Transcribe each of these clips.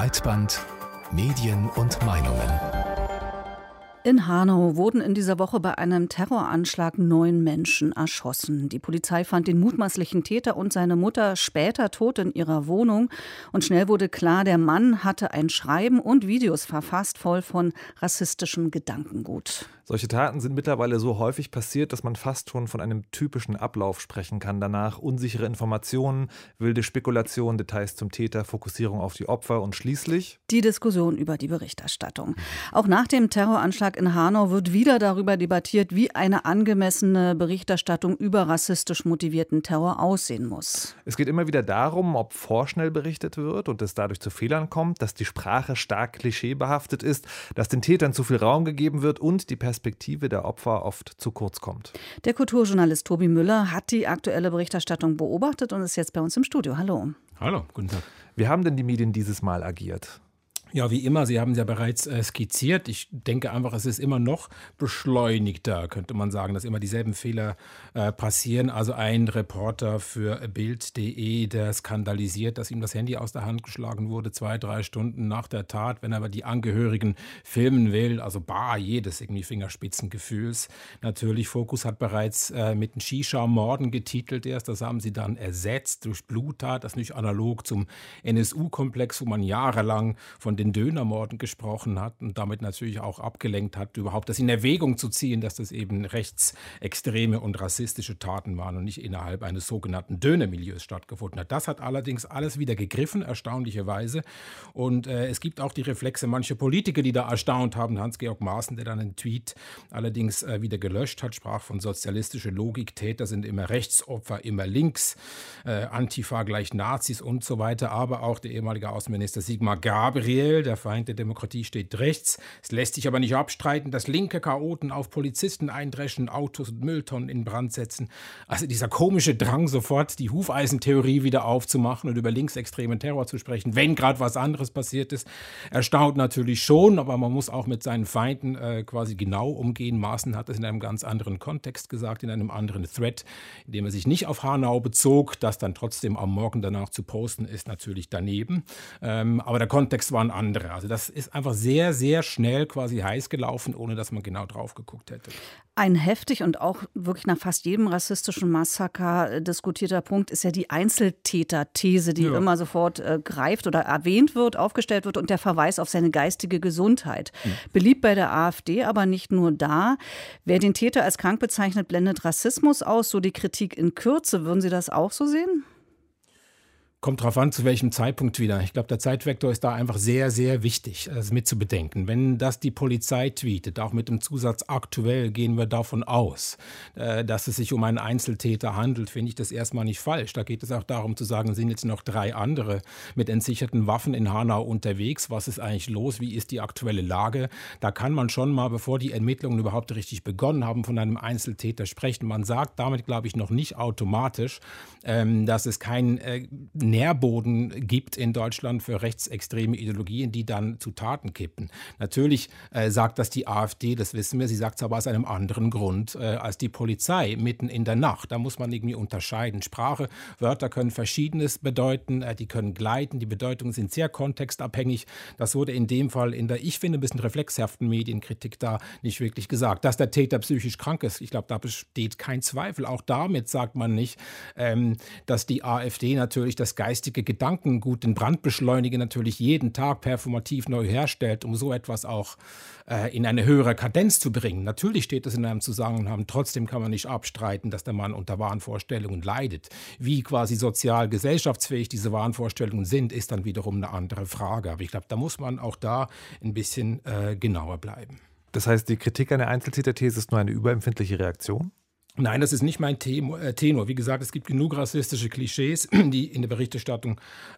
Breitband Medien und Meinungen. In Hanau wurden in dieser Woche bei einem Terroranschlag 9 Menschen erschossen. Die Polizei fand den mutmaßlichen Täter und seine Mutter später tot in ihrer Wohnung. Und schnell wurde klar, der Mann hatte ein Schreiben und Videos verfasst, voll von rassistischem Gedankengut. Solche Taten sind mittlerweile so häufig passiert, dass man fast schon von einem typischen Ablauf sprechen kann. Danach unsichere Informationen, wilde Spekulationen, Details zum Täter, Fokussierung auf die Opfer und schließlich die Diskussion über die Berichterstattung. Auch nach dem Terroranschlag in Hanau wird wieder darüber debattiert, wie eine angemessene Berichterstattung über rassistisch motivierten Terror aussehen muss. Es geht immer wieder darum, ob vorschnell berichtet wird und es dadurch zu Fehlern kommt, dass die Sprache stark klischeebehaftet ist, dass den Tätern zu viel Raum gegeben wird und die Perspektive der Opfer oft zu kurz kommt. Der Kulturjournalist Tobi Müller hat die aktuelle Berichterstattung beobachtet und ist jetzt bei uns im Studio. Hallo. Hallo, guten Tag. Wie haben denn die Medien dieses Mal agiert? Ja, wie immer, Sie haben es ja bereits skizziert. Ich denke einfach, es ist immer noch beschleunigter, könnte man sagen, dass immer dieselben Fehler passieren. Also ein Reporter für Bild.de, der skandalisiert, dass ihm das Handy aus der Hand geschlagen wurde, 2-3 Stunden nach der Tat, wenn er aber die Angehörigen filmen will. Also jedes irgendwie Fingerspitzengefühls. Natürlich, Focus hat bereits mit den Shisha-Morden getitelt erst. Das haben sie dann ersetzt durch Bluttat. Das ist nicht analog zum NSU-Komplex, wo man jahrelang von den Dönermorden gesprochen hat und damit natürlich auch abgelenkt hat, überhaupt das in Erwägung zu ziehen, dass das eben rechtsextreme und rassistische Taten waren und nicht innerhalb eines sogenannten Dönermilieus stattgefunden hat. Das hat allerdings alles wieder gegriffen, erstaunlicherweise. Und es gibt auch die Reflexe mancher Politiker, die da erstaunt haben. Hans-Georg Maaßen, der dann einen Tweet allerdings wieder gelöscht hat, sprach von sozialistischer Logik, Täter sind immer rechts, Opfer immer links, Antifa gleich Nazis und so weiter. Aber auch der ehemalige Außenminister Sigmar Gabriel, der Feind der Demokratie, steht rechts. Es lässt sich aber nicht abstreiten, dass linke Chaoten auf Polizisten eindreschen, Autos und Mülltonnen in Brand setzen. Also dieser komische Drang, sofort die Hufeisentheorie wieder aufzumachen und über linksextremen Terror zu sprechen, wenn gerade was anderes passiert ist, erstaunt natürlich schon, aber man muss auch mit seinen Feinden quasi genau umgehen. Maaßen hat das in einem ganz anderen Kontext gesagt, in einem anderen Thread, in dem er sich nicht auf Hanau bezog. Das dann trotzdem am Morgen danach zu posten, ist natürlich daneben. Aber der Kontext war ein anderer. Also das ist einfach sehr, sehr schnell quasi heiß gelaufen, ohne dass man genau drauf geguckt hätte. Ein heftig und auch wirklich nach fast jedem rassistischen Massaker diskutierter Punkt ist ja die Einzeltäter-These, die immer sofort greift oder erwähnt wird, aufgestellt wird und der Verweis auf seine geistige Gesundheit. Beliebt bei der AfD, aber nicht nur da. Wer den Täter als krank bezeichnet, blendet Rassismus aus, so die Kritik in Kürze. Würden Sie das auch so sehen? Kommt drauf an, zu welchem Zeitpunkt wieder. Ich glaube, der Zeitvektor ist da einfach sehr, sehr wichtig, das mitzubedenken. Wenn das die Polizei tweetet, auch mit dem Zusatz aktuell, gehen wir davon aus, dass es sich um einen Einzeltäter handelt, finde ich das erstmal nicht falsch. Da geht es auch darum zu sagen, sind jetzt noch 3 andere mit entsicherten Waffen in Hanau unterwegs. Was ist eigentlich los? Wie ist die aktuelle Lage? Da kann man schon mal, bevor die Ermittlungen überhaupt richtig begonnen haben, von einem Einzeltäter sprechen. Man sagt damit, glaube ich, noch nicht automatisch, dass es keinen Nährboden gibt in Deutschland für rechtsextreme Ideologien, die dann zu Taten kippen. Natürlich sagt das die AfD, das wissen wir, sie sagt es aber aus einem anderen Grund als die Polizei mitten in der Nacht. Da muss man irgendwie unterscheiden. Sprache, Wörter können Verschiedenes bedeuten, die können gleiten, die Bedeutungen sind sehr kontextabhängig. Das wurde in dem Fall in der, ich finde, ein bisschen reflexhaften Medienkritik da nicht wirklich gesagt. Dass der Täter psychisch krank ist, ich glaube, da besteht kein Zweifel. Auch damit sagt man nicht, dass die AfD natürlich das geistige Gedankengut, den Brandbeschleuniger natürlich jeden Tag performativ neu herstellt, um so etwas auch in eine höhere Kadenz zu bringen. Natürlich steht das in einem Zusammenhang. Trotzdem kann man nicht abstreiten, dass der Mann unter Wahnvorstellungen leidet. Wie quasi sozial gesellschaftsfähig diese Wahnvorstellungen sind, ist dann wiederum eine andere Frage. Aber ich glaube, da muss man auch da ein bisschen genauer bleiben. Das heißt, die Kritik an der Einzeltäter-These ist nur eine überempfindliche Reaktion? Nein, das ist nicht mein Tenor. Wie gesagt, es gibt genug rassistische Klischees, die in der Berichterstattung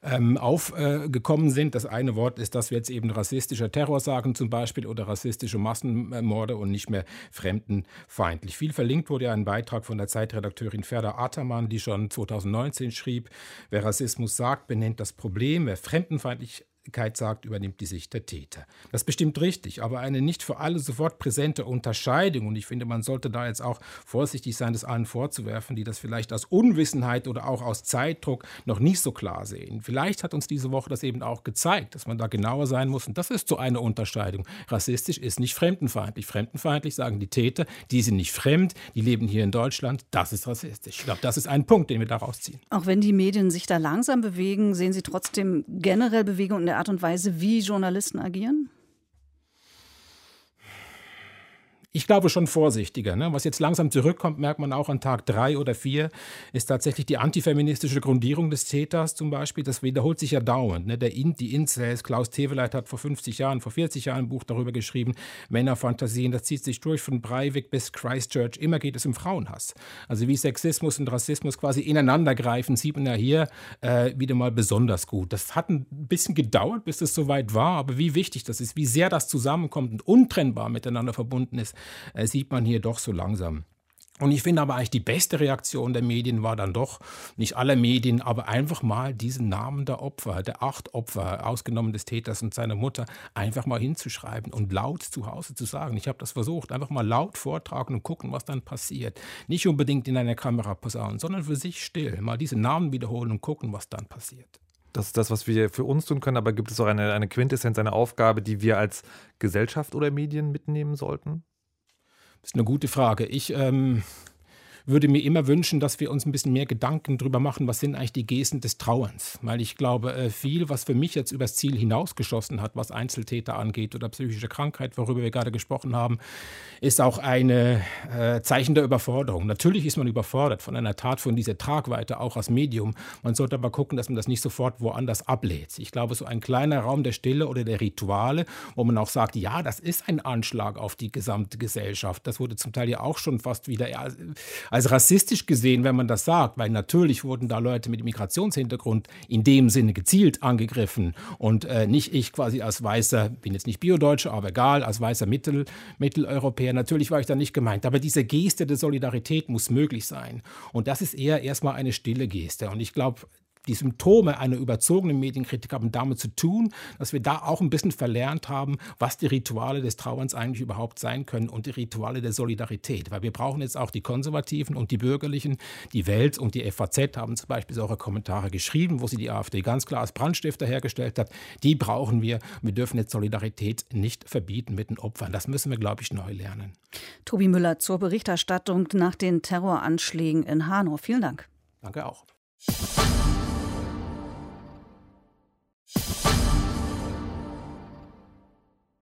aufgekommen sind. Das eine Wort ist, dass wir jetzt eben rassistischer Terror sagen zum Beispiel oder rassistische Massenmorde und nicht mehr fremdenfeindlich. Viel verlinkt wurde ja ein Beitrag von der Zeitredakteurin Ferda Ataman, die schon 2019 schrieb, wer Rassismus sagt, benennt das Problem. Wer fremdenfeindlich Öffentlichkeit sagt, übernimmt die Sicht der Täter. Das ist bestimmt richtig, aber eine nicht für alle sofort präsente Unterscheidung, und ich finde, man sollte da jetzt auch vorsichtig sein, das allen vorzuwerfen, die das vielleicht aus Unwissenheit oder auch aus Zeitdruck noch nicht so klar sehen. Vielleicht hat uns diese Woche das eben auch gezeigt, dass man da genauer sein muss, und das ist so eine Unterscheidung. Rassistisch ist nicht fremdenfeindlich. Fremdenfeindlich sagen die Täter, die sind nicht fremd, die leben hier in Deutschland, das ist rassistisch. Ich glaube, das ist ein Punkt, den wir daraus ziehen. Auch wenn die Medien sich da langsam bewegen, sehen Sie trotzdem generell Bewegung in der Art und Weise, wie Journalisten agieren? Ich glaube schon vorsichtiger. Ne? Was jetzt langsam zurückkommt, merkt man auch an Tag 3 oder 4, ist tatsächlich die antifeministische Grundierung des Täters zum Beispiel. Das wiederholt sich ja dauernd. Ne? Die Incels, Klaus Teweleit hat vor 40 Jahren ein Buch darüber geschrieben, Männerfantasien, das zieht sich durch von Breivik bis Christchurch. Immer geht es um Frauenhass. Also wie Sexismus und Rassismus quasi ineinander greifen, sieht man ja hier wieder mal besonders gut. Das hat ein bisschen gedauert, bis es soweit war, aber wie wichtig das ist, wie sehr das zusammenkommt und untrennbar miteinander verbunden ist, sieht man hier doch so langsam. Und ich finde aber eigentlich die beste Reaktion der Medien war dann doch, nicht aller Medien, aber einfach mal diesen Namen der Opfer, der 8 Opfer, ausgenommen des Täters und seiner Mutter, einfach mal hinzuschreiben und laut zu Hause zu sagen. Ich habe das versucht, einfach mal laut vortragen und gucken, was dann passiert. Nicht unbedingt in einer Kamera posaunen, sondern für sich still. Mal diese Namen wiederholen und gucken, was dann passiert. Das ist das, was wir für uns tun können, aber gibt es auch eine Quintessenz, eine Aufgabe, die wir als Gesellschaft oder Medien mitnehmen sollten? Das ist eine gute Frage. Ich würde mir immer wünschen, dass wir uns ein bisschen mehr Gedanken darüber machen, was sind eigentlich die Gesten des Trauerns. Weil ich glaube, viel, was für mich jetzt übers Ziel hinausgeschossen hat, was Einzeltäter angeht oder psychische Krankheit, worüber wir gerade gesprochen haben, ist auch ein Zeichen der Überforderung. Natürlich ist man überfordert von einer Tat von dieser Tragweite, auch als Medium. Man sollte aber gucken, dass man das nicht sofort woanders ablädt. Ich glaube, so ein kleiner Raum der Stille oder der Rituale, wo man auch sagt, ja, das ist ein Anschlag auf die gesamte Gesellschaft. Das wurde zum Teil ja auch schon fast wieder als rassistisch gesehen, wenn man das sagt, weil natürlich wurden da Leute mit Migrationshintergrund in dem Sinne gezielt angegriffen und nicht ich quasi als weißer, bin jetzt nicht Biodeutscher, aber egal, als weißer Mitteleuropäer, natürlich war ich da nicht gemeint, aber diese Geste der Solidarität muss möglich sein und das ist eher erstmal eine stille Geste und ich glaube, die Symptome einer überzogenen Medienkritik haben damit zu tun, dass wir da auch ein bisschen verlernt haben, was die Rituale des Trauerns eigentlich überhaupt sein können und die Rituale der Solidarität. Weil wir brauchen jetzt auch die Konservativen und die Bürgerlichen. Die Welt und die FAZ haben zum Beispiel solche Kommentare geschrieben, wo sie die AfD ganz klar als Brandstifter hergestellt hat. Die brauchen wir. Wir dürfen jetzt Solidarität nicht verbieten mit den Opfern. Das müssen wir, glaube ich, neu lernen. Tobi Müller zur Berichterstattung nach den Terroranschlägen in Hanau. Vielen Dank. Danke auch.